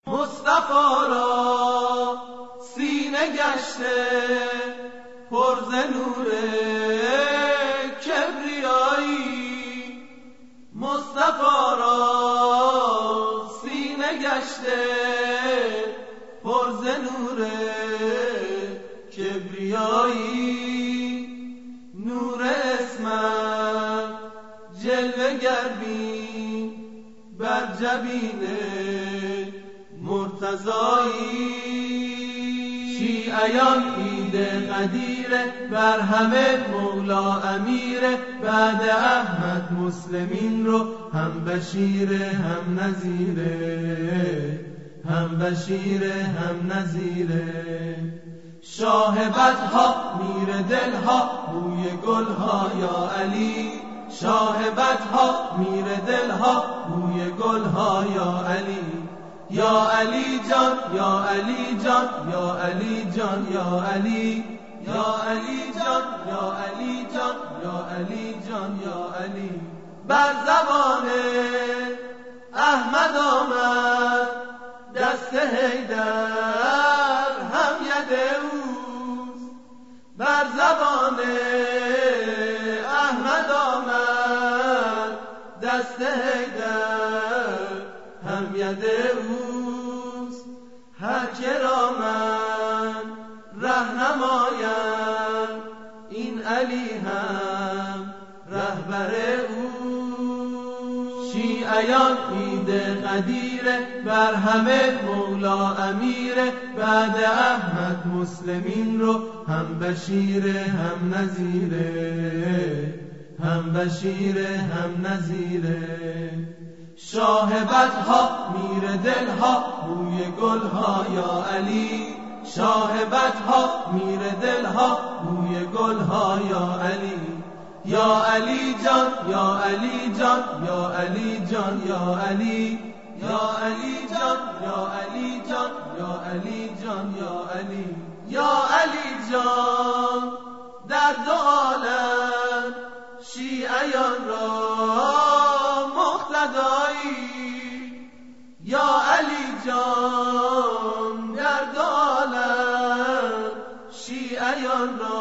مصطفی را سینه گشته پر ز نور کبریایی، مصطفی را سینه گشته پر ز نور کبریایی، نور اسمت جلوه گردین بر جبین مرتضایی. شیعیان عید قدیره، بر همه مولا امیره، بعد احمد مسلمین رو هم بشیره هم نذیره، هم بشیره هم نذیره. شاه بدها میر دلها بوی گلها یا علی، شاه بدها میر دلها بوی گلها یا علی. یا علی جان یا علی جان یا علی جان یا علی، یا علی جان یا علی جان یا علی جان یا علی. بر زبان احمد آمد دست حیدر هم ید اوست، بر زبان احمد آمد دست حیدر هم ید اوست. هر که را من رهنمایم این علی هم رهبر اوست. شیعیان عید قدیره، بر همه مولا امیره، بعد احمد مسلمین رو هم بشیره هم نذیره، هم بشیره هم نذیره. شاه بدها میر دلها بوی گلها یا علی، شاه بدها میر دلها بوی گلها یا علی. یا علی جان یا علی جان یا علی جان یا علی، یا علی جان یا علی جان یا علی جان یا علی. یا علی جان در دو عالم شیعیان را مقتدایی، یا علی جان در دو عالم شیعیان را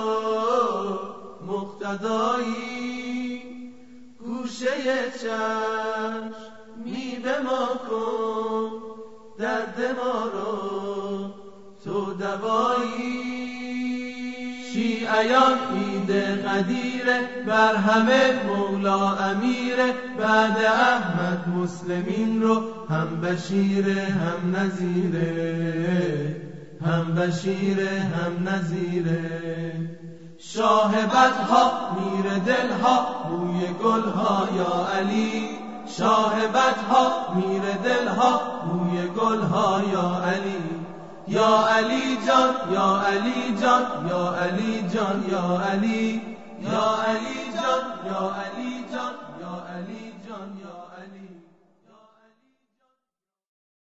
مقتدایی. گوشه چشم می به ما کن درد ما رو تو دوایی. شیعیان عید قدیره، بر همه مولا امیره، بعد احمد مسلمین رو هم بشیره هم نذیره، هم بشیره هم نذیره. شاه بدها میر دلها بوی گلها یا علی، شاه بدها میر دلها بوی گلها یا علی. یا علی جان یا علی جان یا علی جان یا علی، یا علی جان یا علی